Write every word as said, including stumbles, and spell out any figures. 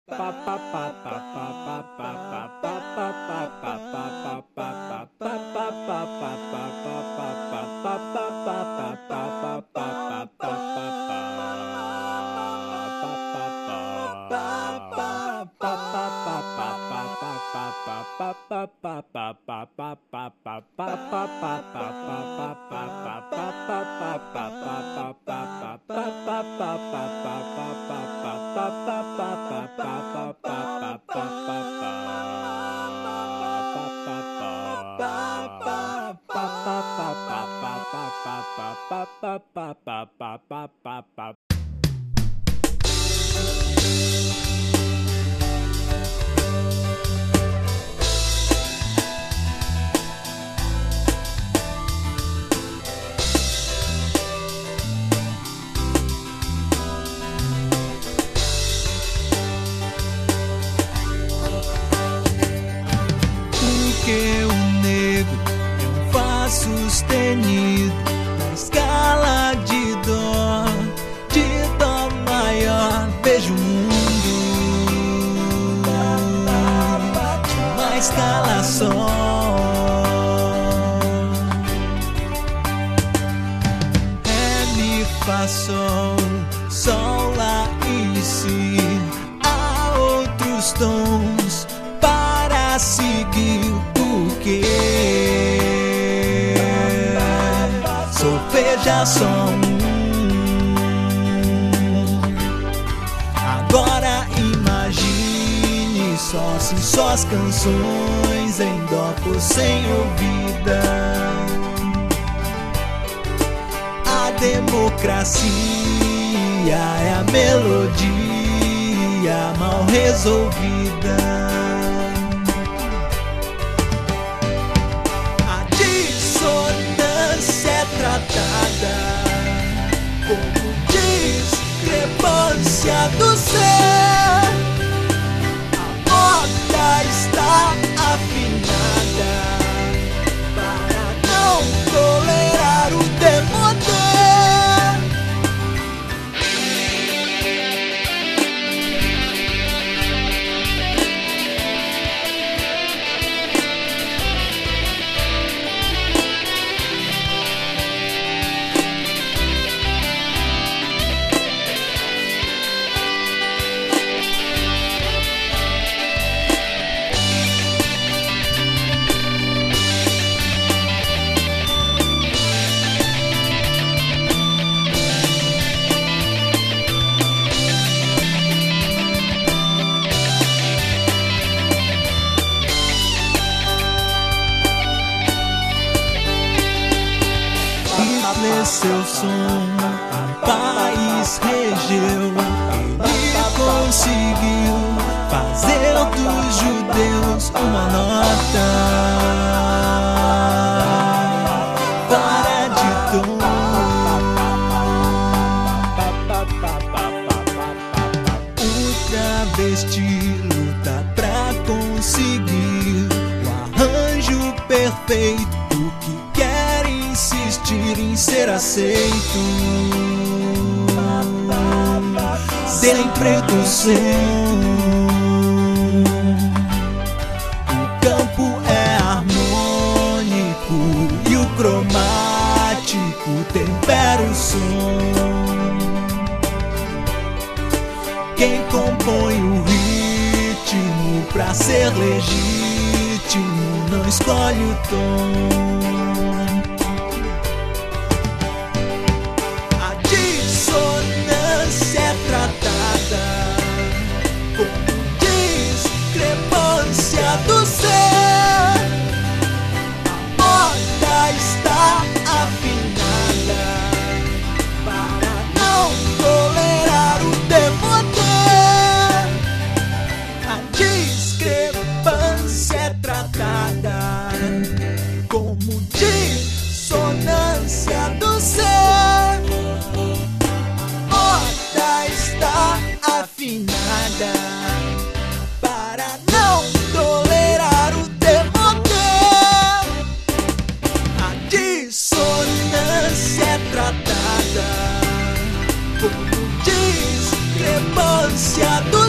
Porque o negro é um Fá sustenido na escala de Dó, de Dó maior. Vejo o mundo de uma escala só. Ré, Mi, Fá, Sol, Sol, Lá e Si. Há outros tons para seguir, porque solfeja só um. Agora imagine só se suas canções em Dó fossem ouvidas. A democracia é a melodia mal resolvida. Tratada como discrepância do ser. A nota está afinada para não tolerar o demoder. Seu som, um país regeu. Ele conseguiu fazer dos judeus uma nota fora de tom. O travesti luta pra conseguir o arranjo perfeito, porque quer insistir em ser aceito dentro do som. O campo é harmônico e o cromático tempera o som. Quem compõe o ritmo pra ser legítimo não escolhe o tom. Do ser, a nota está afinada para não tolerar o demoder. A discrepância é tratada como dissonância do ser. A nota está afinada para não tolerar o demoder. A dissonância é tratada como discrepância do